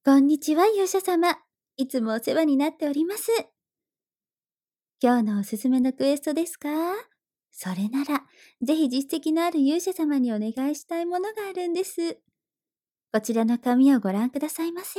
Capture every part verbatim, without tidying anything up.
こんにちは、勇者様。いつもお世話になっております。今日のおすすめのクエストですか？それなら、ぜひ実績のある勇者様にお願いしたいものがあるんです。こちらの紙をご覧くださいませ。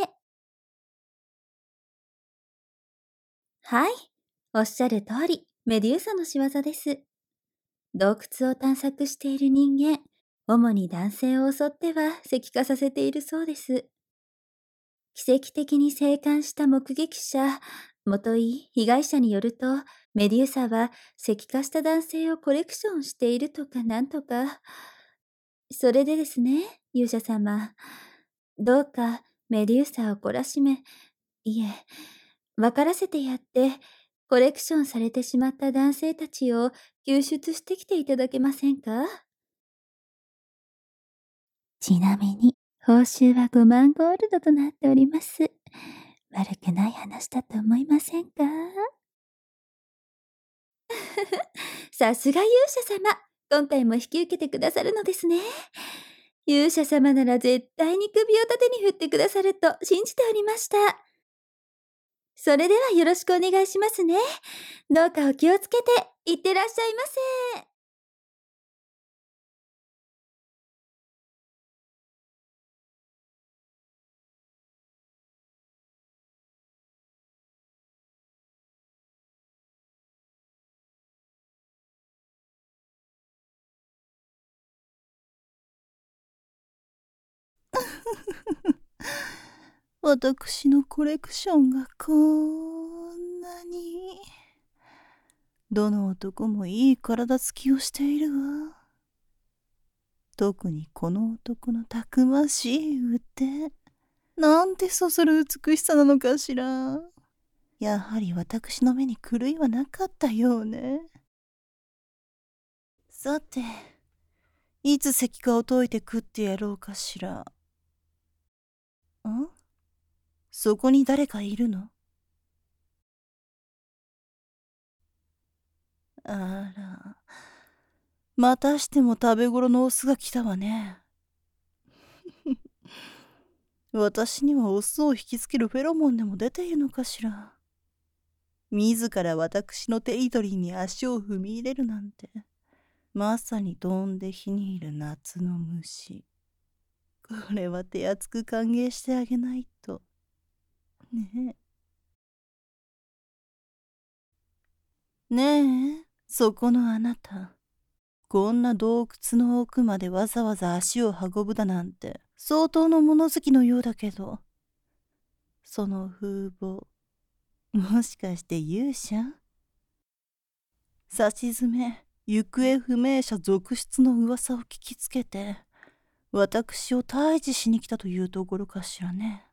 はい。おっしゃる通り、メデューサの仕業です。洞窟を探索している人間、主に男性を襲っては石化させているそうです。奇跡的に生還した目撃者、もとい被害者によると、メデューサは石化した男性をコレクションしているとかなんとか。それでですね、勇者様。どうかメデューサを懲らしめ、いえ、分からせてやって、コレクションされてしまった男性たちを救出してきていただけませんか？ちなみに、報酬はごまんゴールドとなっております。悪くない話だと思いませんか？さすが勇者様。今回も引き受けてくださるのですね。勇者様なら絶対に首を縦に振ってくださると信じておりました。それではよろしくお願いしますね。どうかお気をつけて、いってらっしゃいませ。 私のコレクションがこんなに。どの男もいい体つきをしているわ。特にこの男のたくましい腕。なんてそそる美しさなのかしら。やはり私の目に狂いはなかったようね。さて、いつ石化を解いて食ってやろうかしら。ん？そこに誰かいるの？あら、またしても食べ頃のオスが来たわね。私にはオスを引きつけるフェロモンでも出ているのかしら。自ら私のテリトリーに足を踏み入れるなんて、まさに飛んで火にいる夏の虫。これは手厚く歓迎してあげないと。ねえ。ねえ、そこのあなた。こんな洞窟の奥までわざわざ足を運ぶだなんて、相当の物好きのようだけど、その風貌、もしかして勇者？さしずめ、行方不明者続出の噂を聞きつけて、私を退治しに来たというところかしらね。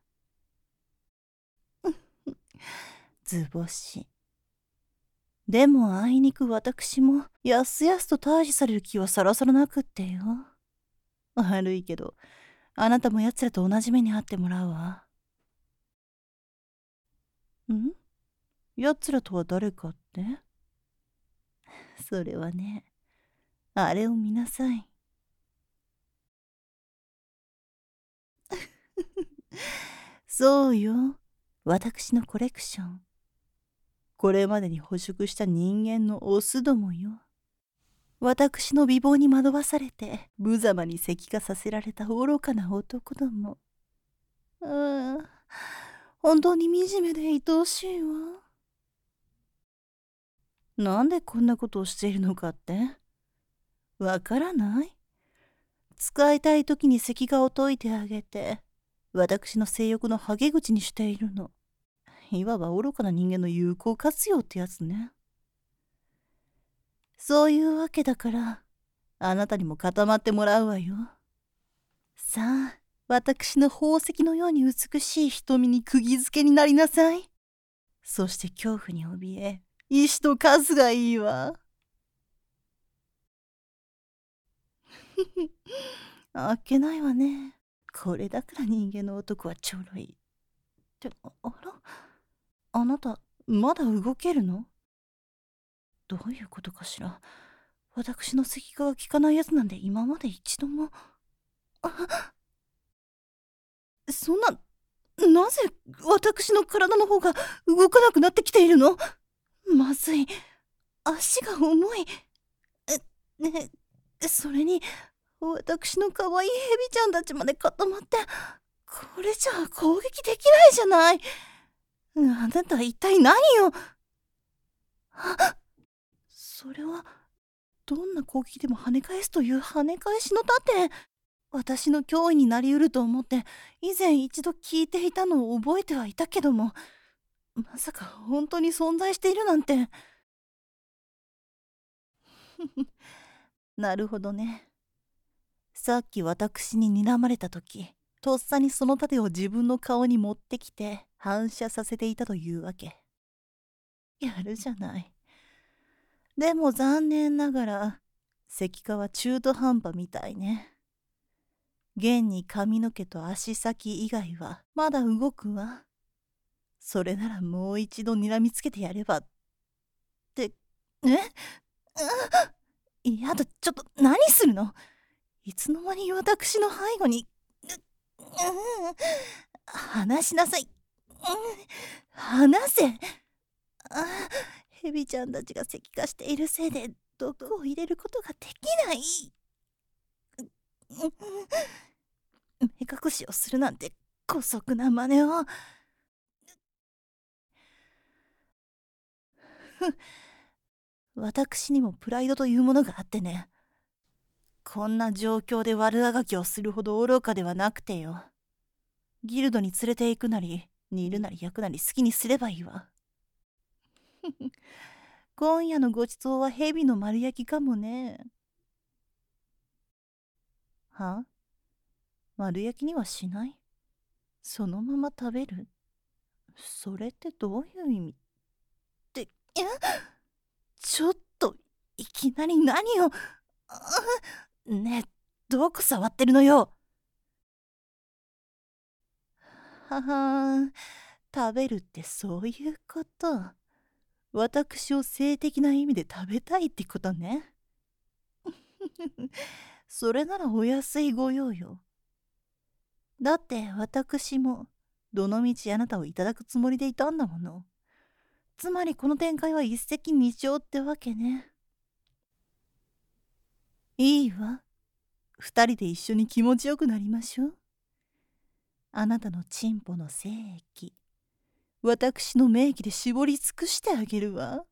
図星。でもあいにく私もやすやすと退治される気はさらさらなくってよ。悪いけど、あなたも奴らと同じ目に遭ってもらうわ。ん？奴らとは誰かって？それはね、あれを見なさい。そうよ、私のコレクション。これまでに捕食した人間のオスどもよ。私の美貌に惑わされて無様に石化させられた愚かな男ども。ああ、本当に惨めで愛おしいわ。なんでこんなことをしているのかって？わからない？使いたい時に石化を解いてあげて、私の性欲のはげ口にしているの。いわば愚かな人間の有効活用ってやつね。そういうわけだから、あなたにも固まってもらうわよ。さあ、私の宝石のように美しい瞳に釘付けになりなさい。そして恐怖に怯え、意志と数がいいわ。あっけないわね。これだから人間の男はちょろい。って、ああら、あなた、まだ動けるの？どういうことかしら。私の石化が効かないやつなんで今まで一度も。あ、そんな、 なぜ私の体の方が動かなくなってきているの？まずい。足が重い。え、ね、それに、私の可愛いヘビちゃんたちまで固まって、これじゃあ攻撃できないじゃない。あなた一体何を。あ、それは、どんな攻撃でも跳ね返すという跳ね返しの盾。私の脅威になりうると思って、以前一度聞いていたのを覚えてはいたけども、まさか本当に存在しているなんて。なるほどね。さっき私に睨まれた時、とっさにその盾を自分の顔に持ってきて反射させていたというわけ。やるじゃない。でも残念ながら、石化は中途半端みたいね。現に髪の毛と足先以外はまだ動くわ。それならもう一度睨みつけてやればって。え、いやだ、ちょっと何するの？いつの間に私の背後に。う、うん、離しなさい。うん、離せ。あ、ヘビちゃんたちが石化しているせいで毒を入れることができない。目隠しをするなんて姑息な真似を。私にもプライドというものがあってね。こんな状況で悪あがきをするほど愚かではなくてよ。ギルドに連れて行くなり、煮るなり焼くなり好きにすればいいわ。今夜のごちそうは蛇の丸焼きかもね。は？丸焼きにはしない？そのまま食べる？それってどういう意味って。え、ちょっといきなり何を。ねえ、どこ触ってるのよ。ははん、食べるってそういうこと。私を性的な意味で食べたいってことね。それならお安いご用よ。だって私もどのみちあなたをいただくつもりでいたんだもの。つまりこの展開は一石二鳥ってわけね。いいわ。二人で一緒に気持ちよくなりましょう。あなたのチンポの精液、私の名義で絞り尽くしてあげるわ。